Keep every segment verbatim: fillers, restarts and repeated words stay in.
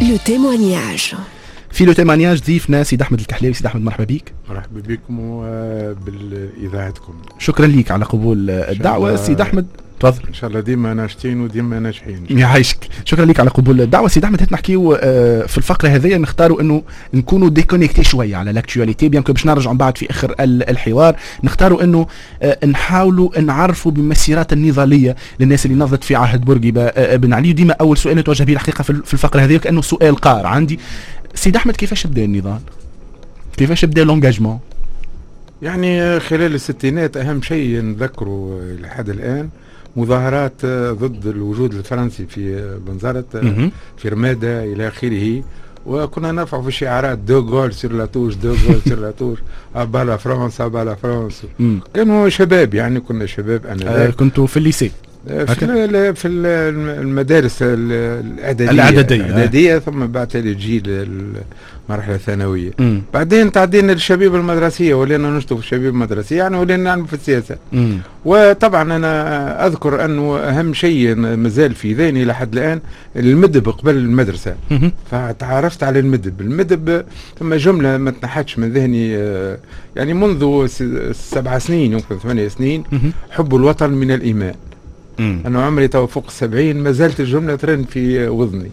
le témoignage. في لو تيمانياج ضيفنا سيد احمد الكحلاوي. سيد احمد مرحبا بك. مرحبا بكم وباذاعتكم. شكرا لك على قبول الدعوه سيد احمد. تفضل. ان شاء الله ديما ناشطين وديما ناجحين. يعيشك. شكرا لك على قبول الدعوه سيد احمد. هات نحكيو في الفقره هذه نختاروا انه نكونوا ديكونيكتي شويه على لاكتواليتي، بيان كو باش نرجعوا بعد في اخر الحوار. نختاروا انه نحاولوا نعرفوا بالمسيرات النضاليه للناس اللي نضت في عهد بورقيبه بن علي. وديما اول سؤال نتوجه به الحقيقه في الفقره هذه كانه سؤال قار عندي. سيد احمد كيفاش بدا النضال؟ كيفاش بدا لونجاجمون؟ يعني خلال الستينات اهم شيء نذكره لحد الان مظاهرات ضد الوجود الفرنسي في بنزرت في رماده الى اخره، وكنا نرفع في شعارات دو غول سير لا توش دو غول سير لا توش ابا لا فرنسا ابا لا فرنسا. كانوا شباب يعني كنا شباب انا آه كنتوا في الليسي في في المدارس الاعداديه الاعداديه, الإعدادية آه. ثم بعد تالي جيل المرحله الثانويه. مم. بعدين تعدينا للشباب المدرسيه ولينا نشطوا في الشباب المدرسيه يعني ولينا نعمل في السياسه. مم. وطبعا انا اذكر انه اهم شيء مازال في ذهني لحد الان المدب قبل المدرسه. مم. فتعرفت على المدب. المدب ثم جمله ما تنحتش من ذهني يعني منذ سبع سنين يمكن ثمانية سنين. مم. حب الوطن من الايمان. مم. أنا عمري تو فوق السبعين ما زالت الجملة ترن في وذني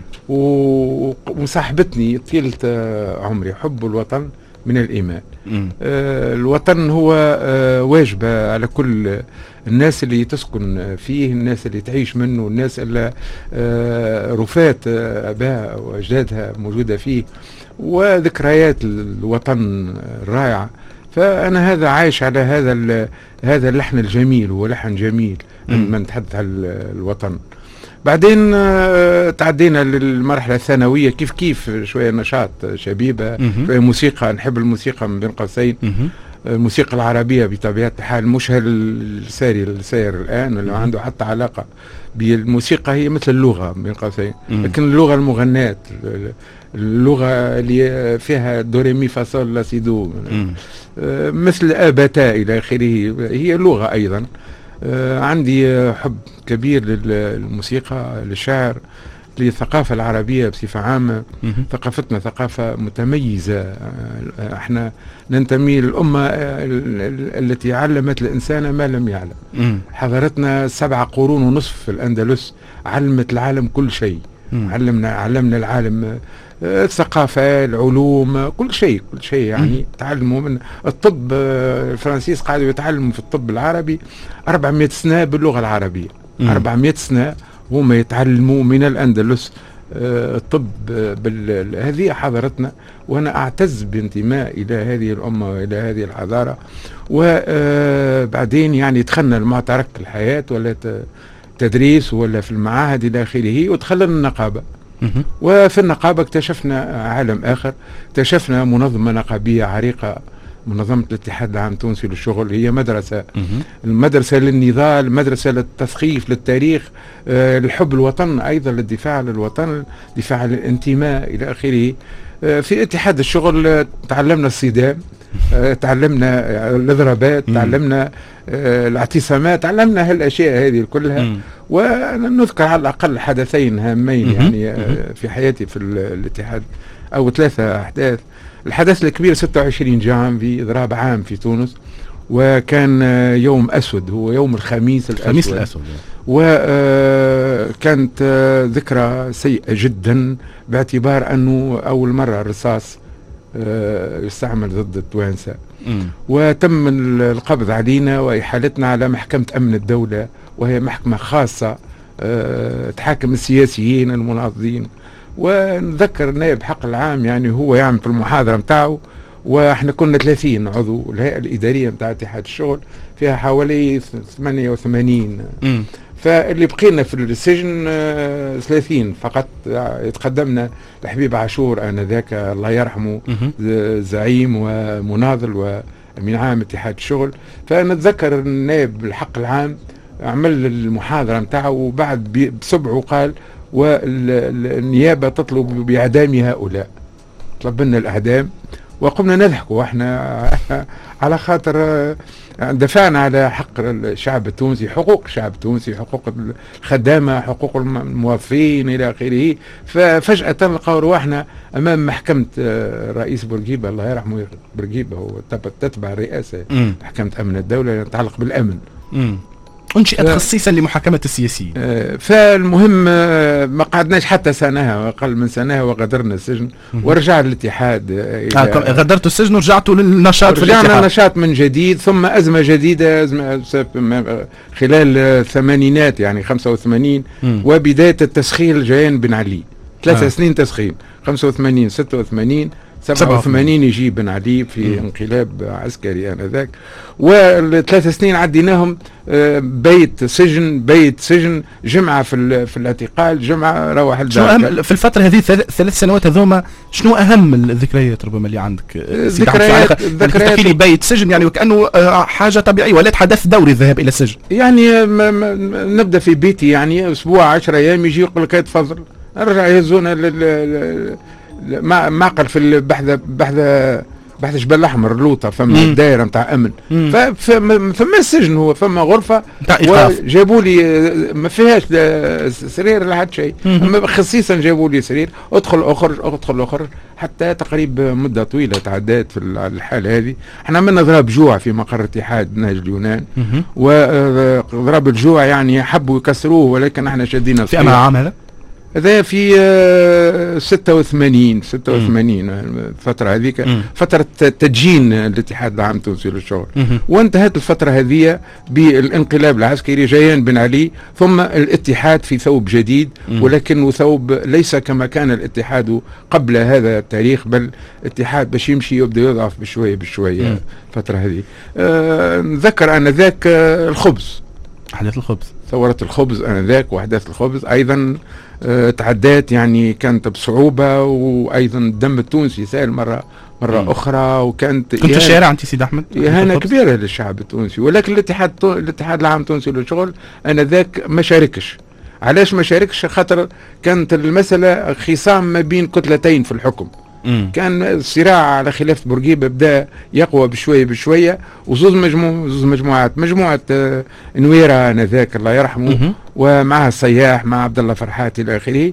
ومصاحبتني طيلة عمري. حب الوطن من الإيمان. آه الوطن هو آه واجب على كل الناس اللي تسكن فيه، الناس اللي تعيش منه، الناس اللي آه رفات أباها وأجدادها موجودة فيه، وذكريات الوطن الرائعة. فأنا هذا عايش على هذا هذا اللحن الجميل، هو لحن جميل لما نتحدث عن الوطن. بعدين تعدينا للمرحلة الثانوية كيف كيف شوية نشاط شبيبة، شوية موسيقى، نحب الموسيقى من بين قوسين، الموسيقى العربية بطبيعة الحال، مش هالساري السير الآن اللي عنده حتى علاقة بالموسيقى، هي مثل اللغة من بين قوسين، لكن اللغة المغناة، اللغة اللي فيها دوريمي فاصول لا سي دو مثل أبتا إلى آخره، هي لغة أيضا. آه عندي حب كبير للموسيقى، للشعر، للثقافة العربية بصفة عامة. ثقافتنا ثقافة متميزة. آه احنا ننتمي للأمة التي علمت الإنسان ما لم يعلم. مم. حضارتنا سبع قرون ونصف في الأندلس علمت العالم كل شيء. مم. علمنا علمنا العالم الثقافة، العلوم، كل شيء كل شيء يعني. تعلموا من الطب. الفرنسيس قاعدوا يتعلموا في الطب العربي أربعمائة سنة باللغة العربية. مم. أربعمائة سنة هم يتعلموا من الأندلس الطب. هذه حضارتنا، وأنا أعتز بانتماء إلى هذه الأمة وإلى هذه الحضارة. وبعدين يعني دخلنا المعترك الحياة ولا تدريس ولا في المعاهد إلى آخره، ودخلنا النقابة. وفي النقابة اكتشفنا عالم آخر، اكتشفنا منظمة نقابية عريقة، منظمة الاتحاد العام التونسي للشغل. هي مدرسة، المدرسة للنضال، مدرسة للتثقيف، للتاريخ، آه، لحب الوطن، أيضا للدفاع عن الوطن، دفاع عن الانتماء إلى آخره. آه، في اتحاد الشغل تعلمنا الصدام، آه، تعلمنا الاضرابات، تعلمنا آه، الاعتصامات، تعلمنا هالاشياء هذه كلها. ونذكر على الاقل حدثين هامين يعني آه، في حياتي في الاتحاد، او ثلاثه احداث. الحدث الكبير ستة وعشرين جانفي، اضراب عام في تونس، وكان آه، يوم اسود، هو يوم الخميس الاسود. الخميس الاسود. وكانت آه، ذكرى سيئه جدا، باعتبار انه اول مره الرصاص يستعمل ضد التوانسة. وتم القبض علينا وإحالتنا على محكمة أمن الدولة، وهي محكمة خاصة تحاكم السياسيين المناضلين. ونذكر النائب حق العام يعني هو يعمل في المحاضرة متاعه، واحنا كنا ثلاثين عضو. الهيئة الإدارية متاع اتحاد الشغل فيها حوالي ثمانية وثمانين، فاللي بقينا في السجن آه ثلاثين فقط. يتقدمنا الحبيب عاشور آنذاك الله يرحمه، زعيم ومناضل وأمين عام اتحاد الشغل. فنتذكر النائب الحق العام عمل المحاضرة متاعه، وبعد بسبعه قال والنيابة تطلب بإعدام هؤلاء. طلب لنا الإعدام وقمنا نضحك واحنا على خاطر آه، دفعنا على حق الشعب التونسي، حقوق الشعب التونسي، حقوق الخدامة، حقوق الموظفين إلى آخره. ففجأة نلقاو رواحنا أمام محكمة رئيس بورقيبة الله يرحمه، بورقيبة هو تتبع الرئاسة، محكمة أمن الدولة تتعلق بالأمن. مم. انشئت ف... خصيصا لمحاكمة السياسيين. فالمهم ما قعدناش حتى سنة، أقل من سنة وغادرنا السجن ورجع الاتحاد. آه غادرتوا السجن ورجعتوا للنشاط في الاتحاد. رجعنا النشاط من جديد، ثم أزمة جديدة أزمة خلال الثمانينات يعني خمسة وثمانين م. وبداية التسخين الجيان بن علي، ثلاثة آه. سنين تسخين، خمسة وثمانين ستة وثمانين سبعة وثمانين يجي بن علي في م. انقلاب عسكري آنذاك، والثلاث سنين عديناهم بيت سجن بيت سجن، جمعة في في الاعتقال، جمعة روح الدار. في الفترة هذه ثلاث سنوات هذوما شنو أهم الذكريات ربما اللي عندك؟ ذكريات ذكريات تحكي لي بيت سجن يعني وكأنه حاجة طبيعية، ولات حدث دوري الذهاب إلى السجن. يعني نبدأ في بيتي يعني أسبوع عشرة أيام يجي يقول لك تفضل، نرجع يهزونا معقل في بحذا بحذا بحث جبل الاحمر لوطه، فما دائره نتاع امن، فما السجن هو فما غرفه وجابوا لي ما فيهاش سرير لا حد شيء، خصيصا جابوا لي سرير ادخل اخرج ادخل اخرج حتى تقريب مده طويله تعدات في الحاله هذه. احنا عملنا ضرب جوع في مقر اتحاد نهج اليونان، وضرب الجوع يعني حبوا يكسروه ولكن احنا شدينا في أمام عام هذا؟ هذا في ستة وثمانين ستة وثمانين الفترة هذيك فترة تدجين الاتحاد العام التونسي للشغل، وانتهت الفترة هذه بالانقلاب العسكري جيان بن علي، ثم الاتحاد في ثوب جديد، ولكن ثوب ليس كما كان الاتحاد قبل هذا التاريخ، بل الاتحاد باش يمشي يبدأ يضعف بشوية بشوية الفترة هذه. أه نذكر أن ذاك الخبز، أحداث الخبز، ثورة الخبز آنذاك وأحداث الخبز أيضا أه تعدات يعني كانت بصعوبة، وأيضا الدم التونسي سال مرة مرة مم. أخرى، وكانت كنت الشارع أنت سيد أحمد إهانة كبيرة للشعب التونسي، ولكن الاتحاد الاتحاد العام التونسي للشغل آنذاك ما شاركش. علاش ما شاركش؟ خاطر كانت المسألة خصام ما بين كتلتين في الحكم. مم. كان الصراع على خلاف بورقيبة بدا يقوى بشويه بشويه، وزوز مجموع زوز مجموعات، مجموعه آه نويره انذاك الله يرحمه، مم. ومعها السياح مع عبد الله فرحات الى اخره،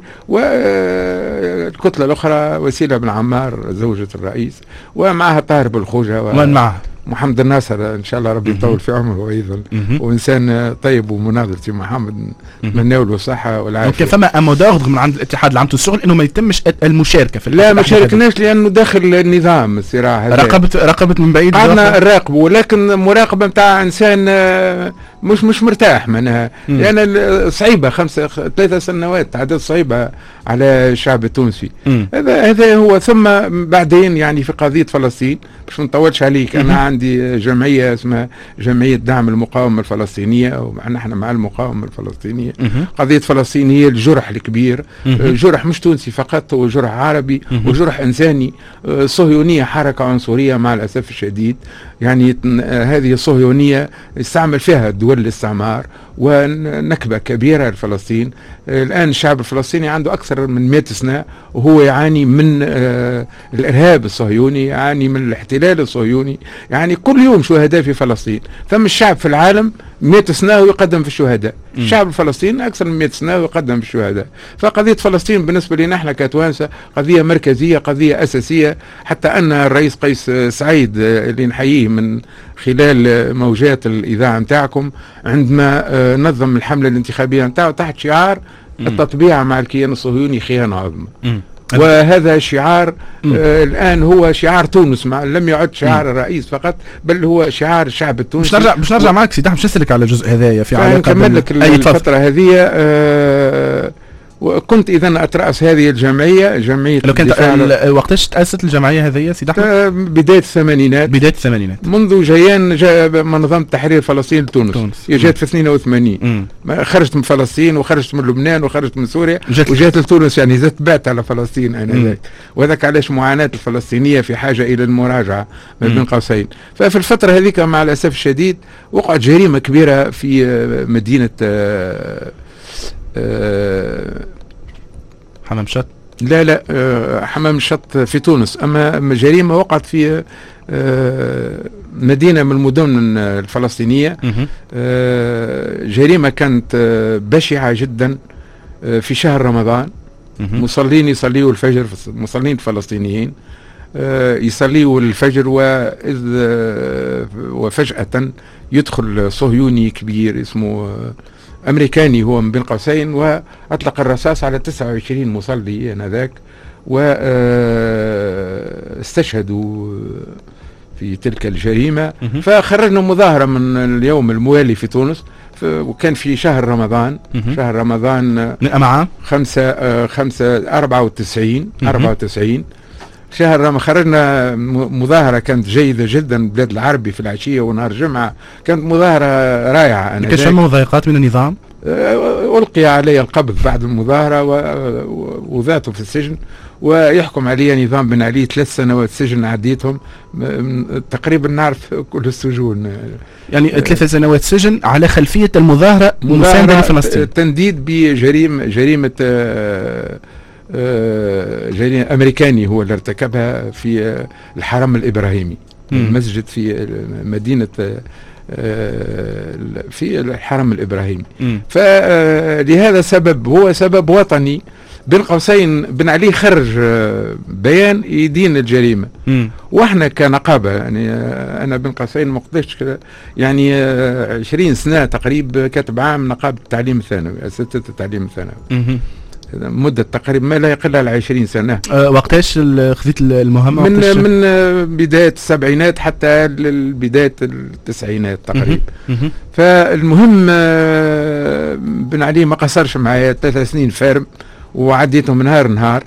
والكتله الاخرى وسيله بن عمار زوجة الرئيس، ومعها طاهر بالخوجه ومن معها محمد الناصر ان شاء الله ربي يطول في عمره ايضا، وانسان طيب ومناضل سي محمد، نتمنى له الصحه والعافيه. اوكي، فما امودور من عند الاتحاد العام للشغل انه ما يتمش المشاركه في لا ما شاركناش لانه داخل النظام الصراع هذا، راقبت راقبت من بعيد، قعدنا نراقبه، ولكن مراقبه نتاع انسان مش مش مرتاح منها، لان يعني صعيبه خمسه ثلاثه سنوات عدد صعيبه على الشعب التونسي. هذا هذا هو. ثم بعدين يعني في قضيه فلسطين باش ما نطولش عليك، انا عندي جمعيه اسمها جمعيه دعم المقاومه الفلسطينيه، ونحن مع المقاومه الفلسطينيه. قضيه فلسطين هي الجرح الكبير، جرح مش تونسي فقط، هو جرح عربي وجرح انساني. صهيونيه حركه عنصريه مع الاسف الشديد، يعني هذه الصهيونيه استعمل فيها دول الاستعمار، ونكبه كبيره لفلسطين. الان الشعب الفلسطيني عنده اكثر من مئة سنه وهو يعاني من آه الارهاب الصهيوني، يعاني من الاحتلال الصهيوني، يعني كل يوم شهداء في فلسطين. ثم الشعب في العالم مئة سنه ويقدم في الشهداء، الشعب الفلسطيني اكثر من مئة سنه ويقدم في الشهداء. فقضيه فلسطين بالنسبه لنا احنا كتوانسه قضيه مركزيه، قضيه اساسيه، حتى ان الرئيس قيس سعيد اللي نحييه من خلال موجات الاذاعه نتاعكم عندما آه نظم الحمله الانتخابيه نتاعو تحت شعار التطبيع مع الكيان الصهيوني خيانه عظمى، وهذا شعار آه الان هو شعار تونس، مع لم يعد شعار الرئيس فقط بل هو شعار الشعب التونسي. مش نرجع مش نرجع معك سيدي احمد، مش نسالك على الجزء هذايا في علاقه نكمل لك الفتره هذه. آه وكنت اذا اتراس هذه الجمعيه، جمعيه لو كانت وقتاش تاسست الجمعيه هذه سيدي احمد؟ بدايه الثمانينات، بدايه الثمانينات، منذ جيان جا منظمه تحرير فلسطين لتونس. هي جات في اثنين وثمانين، خرجت من فلسطين وخرجت من لبنان وخرجت من سوريا وجات لتونس، يعني زدت بعت على فلسطين انا ذاك، وذاك علاش معاناه الفلسطينيه في حاجه الى المراجعه ما بين قوسين. ففي الفتره هذيك مع الاسف الشديد وقعت جريمه كبيره في مدينه آه أه حمام شط. لا لا أه حمام شط في تونس، اما جريمه وقعت في أه مدينة من المدن الفلسطينية. جريمة كانت بشعة جدا في شهر رمضان. مصلين يصليوا الفجر، مصلين الفلسطينيين يصليوا الفجر، وإذ وفجأة يدخل صهيوني كبير اسمه أمريكاني هو من بين قوسين، وأطلق الرصاص على تسعة وعشرين مصلي آنذاك، واستشهدوا في تلك الجريمة. فخرجنا مظاهرة من اليوم الموالي في تونس، وكان في شهر رمضان. شهر رمضان معه خمسة خمسة أربعة وتسعين أربعة وتسعين شهر رمضان. خرجنا مظاهرة كانت جيدة جدا بالبلاد العربي في العشية ونهار الجمعة، كانت مظاهرة رائعة. كاش فما مضايقات من النظام؟ ألقي علي القبض بعد المظاهرة ووضعته في السجن، ويحكم علي نظام بن علي ثلاث سنوات سجن عديتهم. تقريبا نعرف كل السجون، يعني ثلاث سنوات سجن على خلفية المظاهرة مساندة لفلسطين، تنديد بجريمة جريمة جريمة أمريكاني هو اللي ارتكبها في الحرم الإبراهيمي، المسجد في مدينة في الحرم الإبراهيمي. فلهذا سبب، هو سبب وطني بين قوسين. بن علي خرج بيان يدين الجريمة، واحنا كنقابة يعني انا بين قوسين ما قدرتش يعني عشرين سنة تقريبا كاتب عام نقابة التعليم الثانوي، أساتذة التعليم الثانوي، مدة تقريبا ما لا يقل على عشرين سنة. أه وقتاش خذيت المهمة؟ من من بداية السبعينات حتى بداية التسعينات تقريبا. فالمهم بن علي ما قصرش معايا، ثلاث سنين فارم وعديتهم نهار نهار،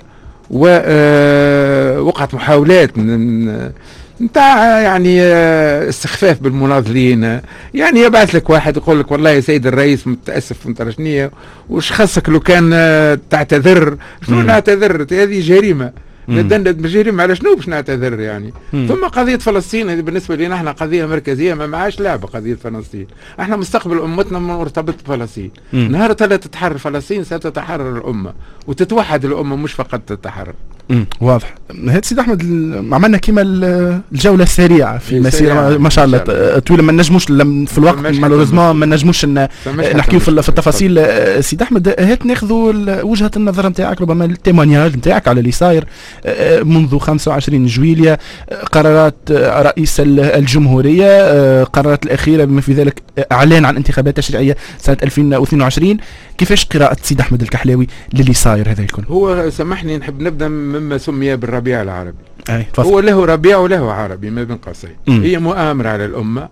ووقعت محاولات من نتاع يعني استخفاف بالمناضلين. يعني يبعث لك واحد يقول لك والله يا سيد الرئيس متاسف من ترشنيه، وش خاصك لو كان تعتذر؟ شنو نعتذر؟ هذه جريمه، ندند بجريمه، على شنو باش نعتذر يعني؟ مم. ثم قضيه فلسطين هذه بالنسبه لنا احنا قضيه مركزيه، ما معاش لعبه قضيه فلسطين. احنا مستقبل امتنا مرتبط بفلسطين. نهار لا تتحرر فلسطين ستتحرر الامه وتتوحد الامه، مش فقط تتحرر. امم واضح. هاد سيد احمد عملنا كيما الجوله السريعه في مسيره ما شاء الله طويله، ما نجموش في الوقت مالوريزمون ما نجموش نحكيو في التفاصيل. سيد احمد هات ناخذوا وجهه النظر نتاعك، ربما التيمونياج نتاعك على اللي صاير منذ خمسة وعشرين جويلية، قرارات رئيس الجمهوريه، قرارات الاخيره بما في ذلك اعلان عن انتخابات تشريعيه سنه ألفين واثنين وعشرين. كيفاش قراءه سيد احمد الكحلاوي للي صاير هذا الكل؟ هو سامحني نحب نبدا مما سمي بالربيع العربي. أي هو له ربيع وله عربي ما بين قوسين. هي مؤامرة على الأمة،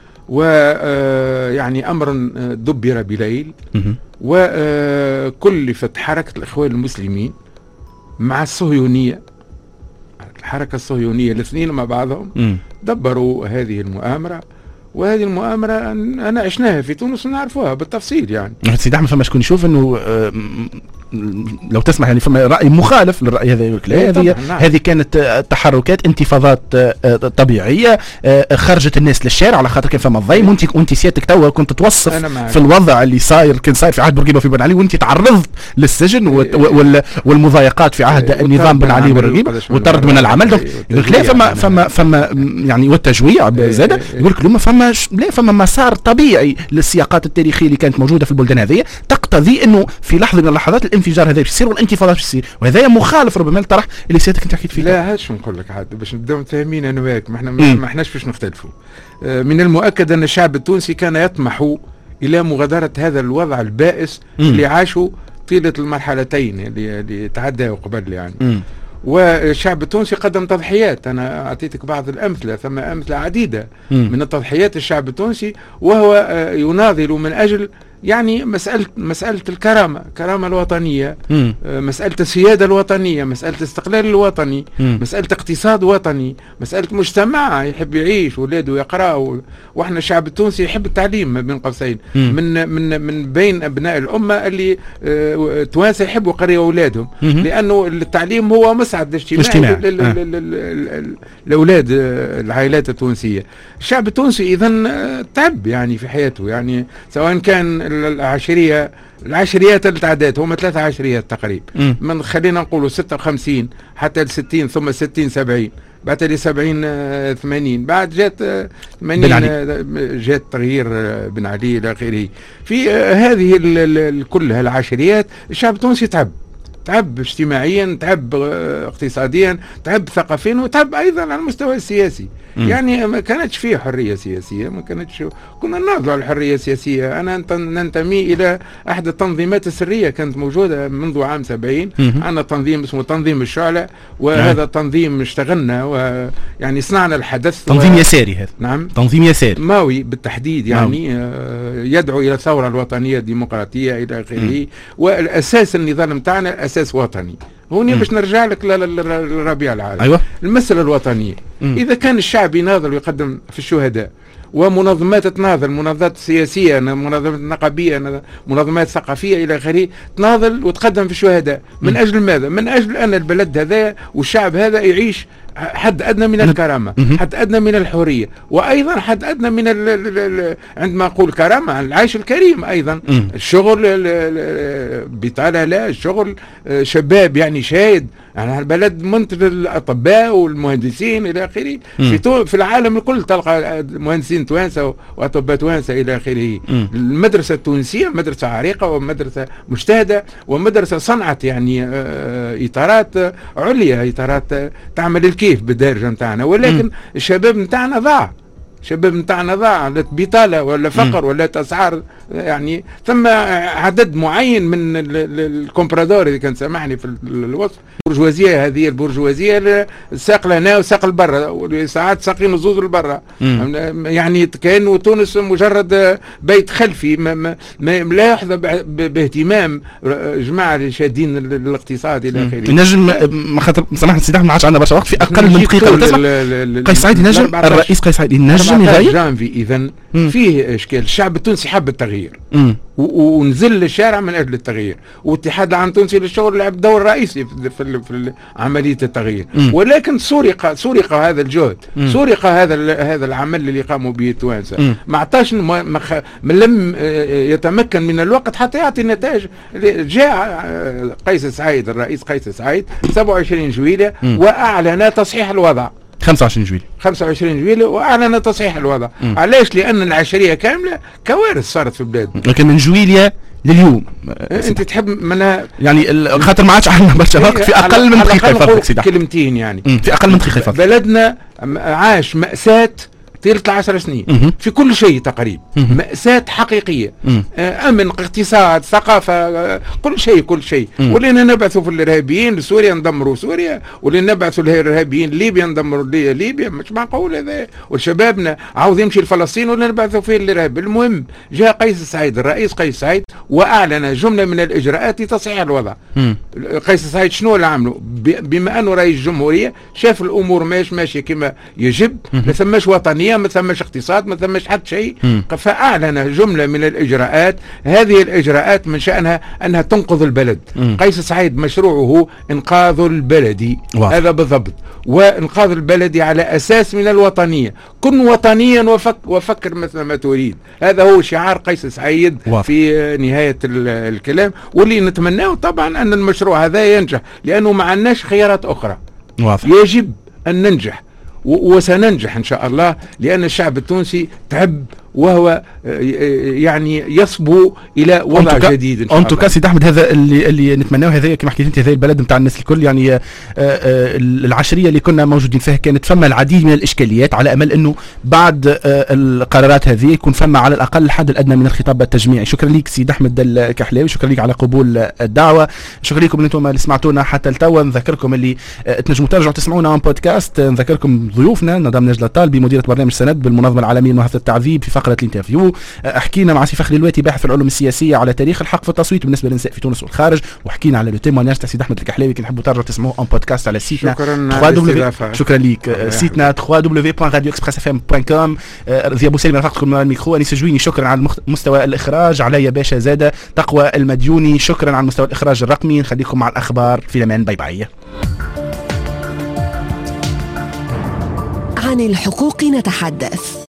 ويعني أمر دبر بليل، وكلفت حركة الإخوان المسلمين مع الصهيونية، الحركة الصهيونية الاثنين مع بعضهم م. دبروا هذه المؤامرة. وهذه المؤامرة أنا عشناها في تونس ونعرفوها بالتفصيل. يعني سيد أحمد فما شكون يشوف أنه لو تسمح يعني فما رأي مخالف للرأي هذا. هذه هذه كانت تحركات انتفاضات طبيعية خرجت الناس للشارع على خاطر كان فما الضيم، وانت وانت سيادتك توا كنت توصف في الوضع اللي صاير كان صاير في عهد بورقيبة في بن علي، وانت تعرضت للسجن والمضايقات في عهد النظام بن علي بورقيبة وطرد من العمل. يقول لا فما فما فما يعني والتجويع زاد، يقول لك ما فما لا فما مسار طبيعي للسياقات التاريخية اللي كانت موجودة في البلدان هذه تقتضي انه في لحظة من اللحظات الانفجار هذا يصير والانتفاضات يصير، وهذا مخالف ربما للطرح اللي سيادتك انت حكيت فيه. لا هاش نقول لك عاد باش نبداو متفاهمين انا وياك، ما احنا ما احناش باش نختلفوا. من المؤكد ان الشعب التونسي كان يطمح الى مغادرة هذا الوضع البائس مم. اللي عاشوا طيلة المرحلتين اللي, اللي تعداوا قبل يعني. مم. والشعب التونسي قدم تضحيات، أنا أعطيتك بعض الأمثلة، ثم أمثلة عديدة مم. من التضحيات الشعب التونسي، وهو يناضل من أجل يعني مسألة مسألة الكرامة، الكرامة الوطنية، مم. مسألة السيادة الوطنية، مسألة الاستقلال الوطني، مم. مسألة اقتصاد وطني، مسألة مجتمع يحب يعيش ولاده يقرأوا. واحنا الشعب التونسي يحب التعليم بين قوسين، من من من بين أبناء الأمة اللي اه توانسة يحبوا يقرأوا أولادهم، لأنه التعليم هو مسعد اجتماعي لأولاد العائلات التونسية. الشعب التونسي إذن تعب يعني في حياته، يعني سواء كان العشرية العشريات التعداد هم ثلاثة عشريات تقريبا، من خلينا نقولوا ستة وخمسين حتى ستين ثم ستين سبعين بعد لي سبعين ثمانين، بعد جات ثمانين جات تغيير بن علي الى اخره. في هذه كلها العشريات الشعب التونسي تعب، تعب اجتماعيا، تعب اقتصاديا، تعب ثقافيا، وتعب ايضا على المستوى السياسي. م. يعني ما كانتش فيه حريه سياسيه، ما كانتش، كنا نناضلوا على الحريه السياسيه. انا ننتمي الى احد التنظيمات السريه كانت موجوده منذ عام سبعين. عندنا تنظيم اسمه تنظيم الشعلة، وهذا التنظيم اشتغلنا ويعني صنعنا الحدث. تنظيم و... يساري هذا. نعم، تنظيم يساري ماوي بالتحديد، يعني ماوي. يدعو الى الثوره الوطنيه الديمقراطيه الى اخره، والاساس النظام نتاعنا اساس وطني. هوني باش نرجع لك للربيع العربي. أيوة. المسألة الوطنية، مم. إذا كان الشعب يناضل ويقدم في الشهداء، ومنظمات تناضل، منظمات سياسية، منظمات نقابية، منظمات ثقافية إلى آخره، تناضل وتقدم في الشهداء، من مم. أجل ماذا؟ من أجل أن البلد هذا والشعب هذا يعيش حد أدنى من الكرامة، حد أدنى من الحرية، وأيضا حد أدنى من ال ال ال عندما أقول كرامة العيش الكريم أيضا. مم. الشغل بطالة، لا الشغل شباب يعني شاهد، يعني البلد منتج الأطباء والمهندسين إلى آخره. في, في العالم الكل تلقى مهندسين توانسة وأطباء توانسة إلى آخره. المدرسة التونسية مدرسة عريقة ومدرسة مجتهدة ومدرسة صنعت يعني إطارات عليا، إطارات تعمل الكيف بالدارجة نتاعنا، ولكن الشباب نتاعنا ضاع، الشباب نتاعنا ضاع، لا بطالة ولا فقر م. ولا أسعار. يعني ثم عدد معين من الكومبرادور اللي كان سامحني في الوصف، البرجوازية هذه البرجوازية ساق لنا وساق البرة، ساعات ساقين الزوز البرة. يعني كأنه تونس مجرد بيت خلفي، ما, ما, ما لا يحظى باهتمام جماعة اللي شادين الاقتصاد إلى آخره. نجم ما خاطر سامحني سيدي ما عادش عندنا برشا وقت، في أقل من دقيقة قيس سعيد نجم، الرئيس قيس سعيد نجم يغير جانفي. إذن فيه إشكال، الشعب التونسي حب التغيير ونزل للشارع من اجل التغيير، والاتحاد العام التونسي للشغل لعب دور رئيسي في, في, في عمليه التغيير. مم. ولكن سرق سرق هذا الجهد، مم. سرق هذا هذا العمل اللي قاموا به التوانسه، ما عطاش، ما لم يتمكن من الوقت حتى يعطي نتائج. جاء قيس سعيد، الرئيس قيس سعيد سبعة وعشرين جويلية واعلن تصحيح الوضع. خمسة وعشرين جويلية خمسة وعشرين جويلية واعلن تصحيح الوضع. م. علاش؟ لان العشريه كامله كوارث صارت في البلاد. لكن من جويلية لليوم انت تحب منها يعني خاطر ما عادش عندنا برشا وقت، في اقل من دقيقه يفضلك سيدي. كلمتين يعني م. في اقل من دقيقه يفضلك. بلدنا عاش مأساة طيلة العشر سنين م- في كل شيء تقريبا، مأساة حقيقية، م- أمن، اقتصاد، ثقافة، كل شيء كل شيء. ولينا نبعثوا في الإرهابيين لسوريا ندمروا سوريا، ولينا نبعثوا الإرهابيين ليبيا ندمروا ليبيا، مش معقول هذا. وشبابنا عاوز يمشي لفلسطين ولا نبعثوا فيه الإرهاب. المهم جاء قيس سعيد، الرئيس قيس سعيد، وأعلن جملة من الإجراءات لتصحيح الوضع. م- قيس سعيد شنو اللي عمله؟ بما أنه رئيس الجمهورية شاف الأمور ماش ماشية كما يجب، ما ثماش وطنية، ما ثماش اقتصاد، ما ثماش حتى شيء، فأعلن جملة من الإجراءات. هذه الإجراءات من شأنها أنها تنقذ البلد. م. قيس سعيد مشروعه إنقاذ البلد، هذا بالضبط، وإنقاذ البلد على أساس من الوطنية. كن وطنيا وفك وفكر مثل ما تريد، هذا هو شعار قيس سعيد واضح. في نهاية الكلام، واللي نتمناه طبعا أن المشروع هذا ينجح، لأنه ما عندناش خيارات أخرى. واضح. يجب أن ننجح وسننجح إن شاء الله، لأن الشعب التونسي تعب وهو يعني يصبو الى وضع جديد ان شاء الله. انتو سيدي احمد، هذا اللي اللي نتمناه، هذا كما حكيت انت، هذا البلد نتاع الناس الكل. يعني آآ آآ العشريه اللي كنا موجودين فيها كانت فما العديد من الاشكاليات، على امل انه بعد القرارات هذه يكون فما على الاقل الحد الادنى من الخطاب التجميعي. شكرا لك سيدي احمد الكحلاوي، شكرا لك على قبول الدعوه، شكرا لكم انتم اللي سمعتونا حتى التو. نذكركم اللي تنجموا ترجعوا تسمعونا عن بودكاست. نذكركم ضيوفنا نضال نجلة الطالبي مديرة برنامج سند بالمنظمه العالميه لمناهضه التعذيب في فقره الانترفيو. حكينا مع سي فخري الواتي باحث في العلوم السياسيه على تاريخ الحق في التصويت بالنسبه للنساء في تونس والخارج، وحكينا على لو تيموناج تاع سيدي احمد الكحلاوي كي نحبوا ترجعوا تسمعوه اون بودكاست على سيتنا. شكرا شكرا ليك. سيتنا دبليو دبليو بوان راديو اكسبريس اف ام بوان كوم. ذي ابو سالم رافقكم الميكرو، انيس جويني شكرا على مستوى الاخراج، عليا باشا زاده، تقوى المديوني شكرا على مستوى الاخراج الرقمي. نخليكم مع الاخبار في الامان، باي باي. عن الحقوق نتحدث.